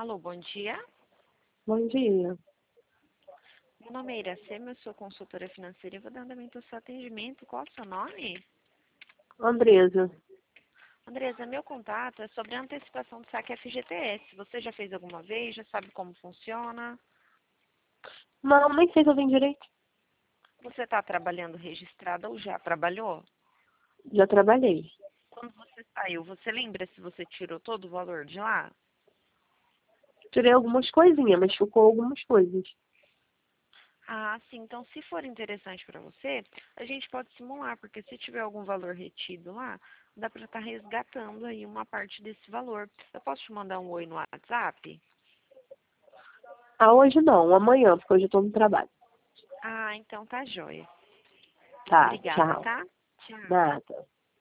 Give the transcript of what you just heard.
Alô, bom dia. Bom dia. Meu nome é Iracema, eu sou consultora financeira e vou dar andamento ao seu atendimento. Qual é o seu nome? Andresa. Andresa, meu contato é sobre a antecipação do saque FGTS. Você já fez alguma vez? Já sabe como funciona? Não, nem sei se eu vim direito. Você está trabalhando registrada ou já trabalhou? Já trabalhei. Quando você saiu, você lembra se você tirou todo o valor de lá? Tirei algumas coisinhas, mas ficou algumas coisas. Ah, sim. Então, se for interessante para você, a gente pode simular, porque se tiver algum valor retido lá, dá para estar resgatando aí uma parte desse valor. Eu posso te mandar um oi no WhatsApp? Ah, hoje não, amanhã, porque hoje eu tô no trabalho. Ah, então tá jóia. Tá, Obrigada, tchau. tá? Tchau. Nada.